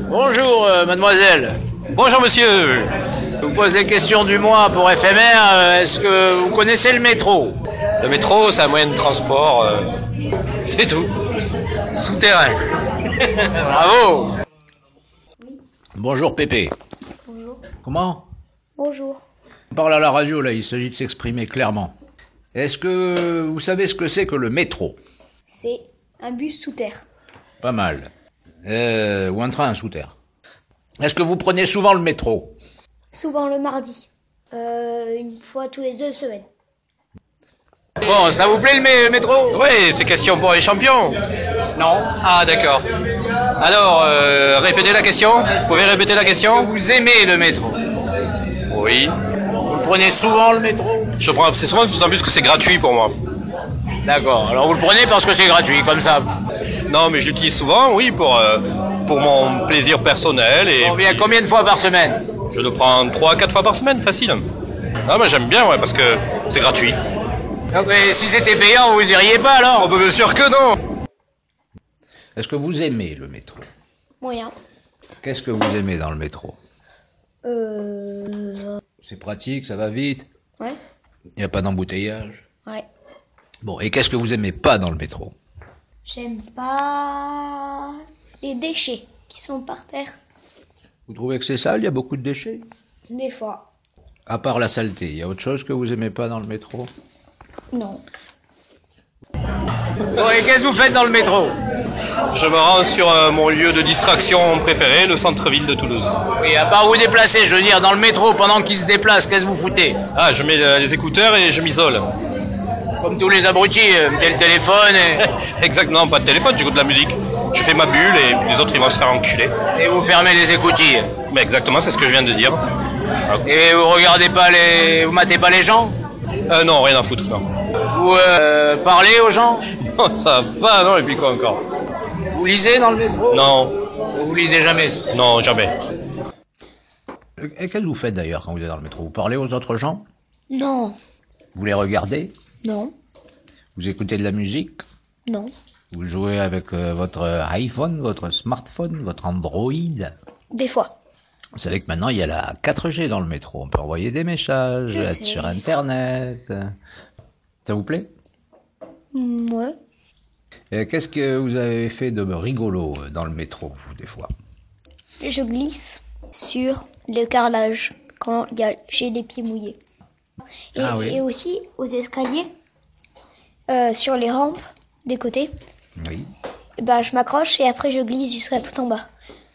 Bonjour, mademoiselle. Bonjour monsieur. Je vous pose les questions du mois pour éphémère. Est-ce que vous connaissez le métro? Le métro, c'est un moyen de transport. C'est tout. Souterrain. Bravo. Bonjour Pépé. Bonjour. Comment? Bonjour. On parle à la radio là, il s'agit de s'exprimer clairement. Est-ce que vous savez ce que c'est que le métro? C'est un bus sous terre. Pas mal. Ou un train sous terre. Est-ce que vous prenez souvent le métro? Souvent le mardi. Une fois tous les 2 semaines. Bon, ça vous plaît le métro? Oui, c'est question pour les champions. Non. Ah d'accord. Alors, répétez la question. Vous pouvez répéter la question? Vous aimez le métro? Oui. Vous prenez souvent le métro? Je prends assez souvent, d'autant plus que c'est gratuit pour moi. D'accord, alors vous le prenez parce que c'est gratuit, comme ça. Non, mais je l'utilise souvent, oui, pour mon plaisir personnel. Et Combien de fois par semaine? je le prends 3-4 fois par semaine, facile. Ah, moi j'aime bien, ouais, parce que c'est gratuit. Donc, si c'était payant, vous iriez pas alors? Oh, bah, bien sûr que non. Est-ce que vous aimez le métro? Moyen. Qu'est-ce que vous aimez dans le métro? Ouais. C'est pratique, ça va vite, Ouais. il n'y a pas d'embouteillage. Ouais. Bon, et qu'est-ce que vous aimez pas dans le métro? J'aime pas les déchets qui sont par terre. Vous trouvez que c'est sale, il y a beaucoup de déchets? Des fois. À part la saleté, il y a autre chose que vous aimez pas dans le métro? Non. Bon, et qu'est-ce que vous faites dans le métro? Je me rends sur mon lieu de distraction préféré, le centre-ville de Toulouse. Oui, à part vous déplacer, je veux dire, dans le métro, pendant qu'il se déplace, qu'est-ce que vous foutez? Ah, je mets les écouteurs et je m'isole. Comme tous les abrutis, mettez le téléphone Exactement, pas de téléphone, j'écoute de la musique. Je fais ma bulle et puis les autres ils vont se faire enculer. et vous fermez les écoutilles. Mais exactement, c'est ce que je viens de dire. Et vous regardez pas vous matez pas les gens? Non, rien à foutre, non. Vous parlez aux gens? Non, ça va, non, et puis quoi encore? Vous lisez dans le métro? Non, Vous lisez jamais? non, jamais. Et qu'est-ce que vous faites d'ailleurs quand vous êtes dans le métro? Vous parlez aux autres gens? Non. Vous les regardez? Non. Vous écoutez de la musique? Non. Vous jouez avec votre iPhone, votre smartphone, votre Android? Des fois. Vous savez que maintenant il y a la 4G dans le métro. On peut envoyer des messages, Je être sais. sur Internet. Ça vous plaît? Ouais. Et qu'est-ce que vous avez fait de rigolo dans le métro, vous, des fois? Je glisse sur le carrelage quand j'ai les pieds mouillés. Et, Ah oui. et aussi aux escaliers, sur les rampes des côtés. Oui. Je m'accroche et après je glisse jusqu'à tout en bas.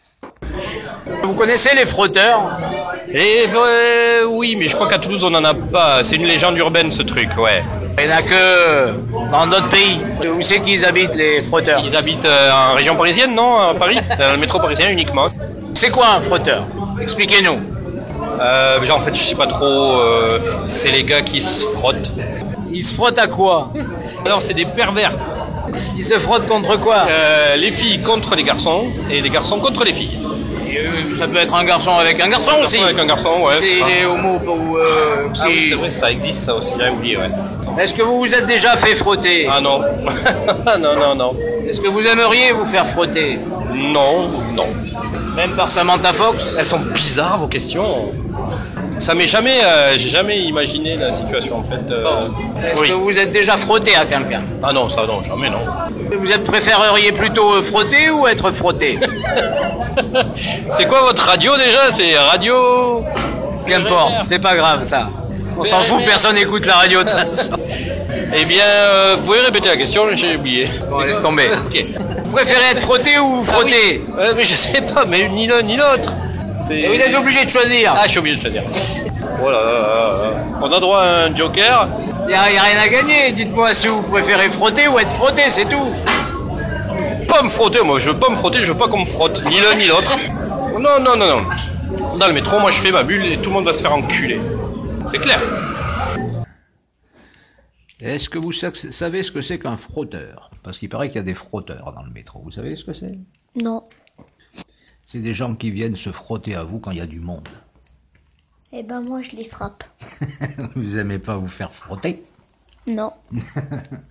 Vous connaissez les frotteurs? Et oui, mais je crois qu'à Toulouse on n'en a pas. C'est une légende urbaine ce truc, ouais. Il n'y en a que dans d'autres pays. Où c'est qu'ils habitent, les frotteurs? Ils habitent en région parisienne, non? À Paris? Dans le métro parisien uniquement. C'est quoi un frotteur? Expliquez-nous. En fait, je sais pas trop. C'est les gars qui se frottent. Ils se frottent à quoi? Alors, c'est des pervers. Ils se frottent contre quoi? Les filles contre les garçons et les garçons contre les filles. Et, ça peut être un garçon avec un garçon aussi. Avec un garçon, ouais. C'est ça. les homos ou Ah oui, c'est vrai, ça existe ça aussi. J'ai oublié, ouais. Est-ce que vous vous êtes déjà fait frotter? Ah non. non. Est-ce que vous aimeriez vous faire frotter? Non. Même par Samantha Fox? Elles sont bizarres vos questions. Ça m'est jamais, j'ai jamais imaginé la situation en fait. Est-ce Oui. que vous êtes déjà frotté à quelqu'un? Ah non, ça non, jamais non. Préféreriez plutôt frotter ou être frotté? C'est quoi votre radio déjà? C'est radio. Qu'importe, c'est pas grave ça. On s'en fout, personne n'écoute la radio de toute façon. Eh bien, vous pouvez répéter la question, j'ai oublié. Bon, laisse tomber. Ok. Vous préférez être frotté ou vous frotter? Mais je sais pas, mais ni l'un ni l'autre. Et vous êtes obligé de choisir. Ah, je suis obligé de choisir. Voilà. On a droit à un joker. Il n'y a rien à gagner. Dites-moi si vous préférez frotter ou être frotté, c'est tout. Pas me frotter, moi. Je veux pas me frotter, je veux pas qu'on me frotte. Ni l'un ni l'autre. Non. Dans le métro, moi, je fais ma bulle et tout le monde va se faire enculer. C'est clair. Est-ce que vous savez ce que c'est qu'un frotteur? Parce qu'il paraît qu'il y a des frotteurs dans le métro. Vous savez ce que c'est? Non. C'est des gens qui viennent se frotter à vous quand il y a du monde. Moi je les frappe. Vous aimez pas vous faire frotter? Non.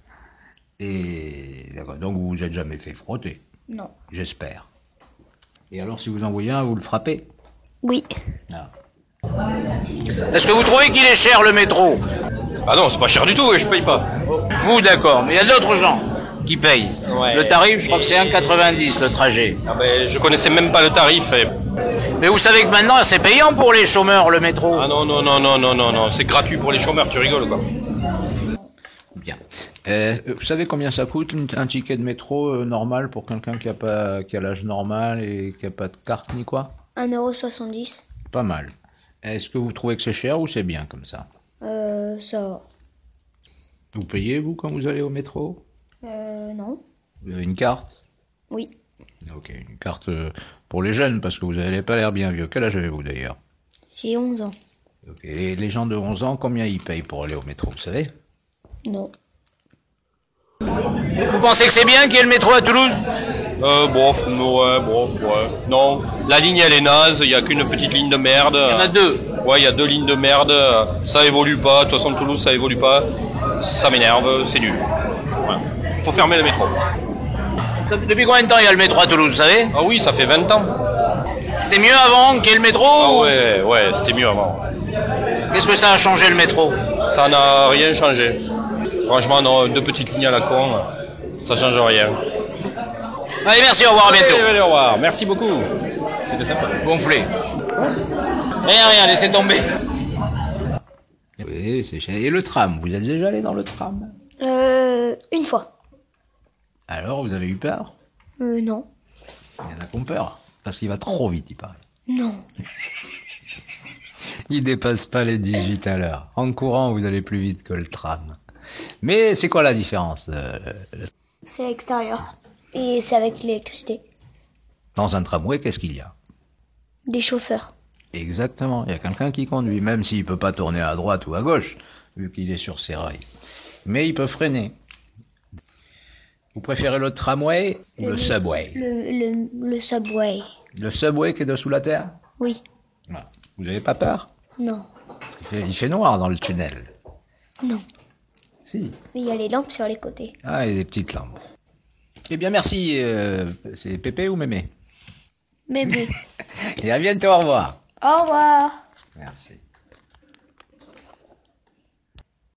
Et d'accord, donc vous vous êtes jamais fait frotter? Non. J'espère. Et alors, si vous en voyez un, vous le frappez? Oui. Ah. Est-ce que vous trouvez qu'il est cher le métro? Ah non, c'est pas cher du tout, je paye pas. Vous, d'accord, mais il y a d'autres gens qui payent. Ouais. Le tarif, je crois que c'est 1,90 le trajet. Ah ben, je connaissais même pas le tarif. Mais vous savez que maintenant, c'est payant pour les chômeurs, le métro. Ah non, non, non, non, non, non, non, c'est gratuit pour les chômeurs, tu rigoles quoi. Bien. Vous savez combien ça coûte un ticket de métro normal pour quelqu'un qui a l'âge normal et qui a pas de carte ni quoi? 1,70 €. Pas mal. Est-ce que vous trouvez que c'est cher ou c'est bien comme ça? Ça va. Vous payez, vous, quand vous allez au métro? Non. Vous avez une carte? Oui. Ok, une carte pour les jeunes, parce que vous n'avez pas l'air bien vieux. Quel âge avez-vous d'ailleurs? J'ai 11 ans. Ok, les gens de 11 ans, combien ils payent pour aller au métro, vous savez? Non. Vous pensez que c'est bien qu'il y ait le métro à Toulouse? Bof, ouais. Non, la ligne elle est naze, il y a qu'une petite ligne de merde. Il y en a deux. Ouais, il y a 2 lignes de merde, ça évolue pas, de toute façon Toulouse ça évolue pas, ça m'énerve, c'est nul. Ouais. Faut fermer le métro. Depuis combien de temps il y a le métro à Toulouse, vous savez? Ah oui, ça fait 20 ans. C'était mieux avant qu'il y ait le métro? Ah ouais, c'était mieux avant. Qu'est-ce que ça a changé le métro? Ça n'a rien changé. Franchement non, 2 petites lignes à la con, ça change rien. Allez, merci, au revoir, à bientôt. Allez, au revoir, merci beaucoup. C'était sympa. Gonflé. Rien, laissez tomber. Oui, c'est cher. Et le tram, vous êtes déjà allé dans le tram? Une fois. Alors, vous avez eu peur? Non. Il y en a qui ont peur. Parce qu'il va trop vite, il paraît. Non. Il dépasse pas les 18 à l'heure. En courant, vous allez plus vite que le tram. Mais c'est quoi la différence? C'est extérieur. Et c'est avec l'électricité. Dans un tramway, qu'est-ce qu'il y a? Des chauffeurs. Exactement, il y a quelqu'un qui conduit, même s'il peut pas tourner à droite ou à gauche, vu qu'il est sur ses rails. Mais il peut freiner. Vous préférez le tramway ou le subway? Le subway. Le subway qui est dessous la terre? Oui. Voilà. Vous n'avez pas peur? Non. Parce qu'il fait noir dans le tunnel. Non. Si. Il y a les lampes sur les côtés. Ah, il y a des petites lampes. Eh bien, merci. C'est Pépé ou Mémé? Mémé. Et à bientôt, au revoir. Au revoir. Merci.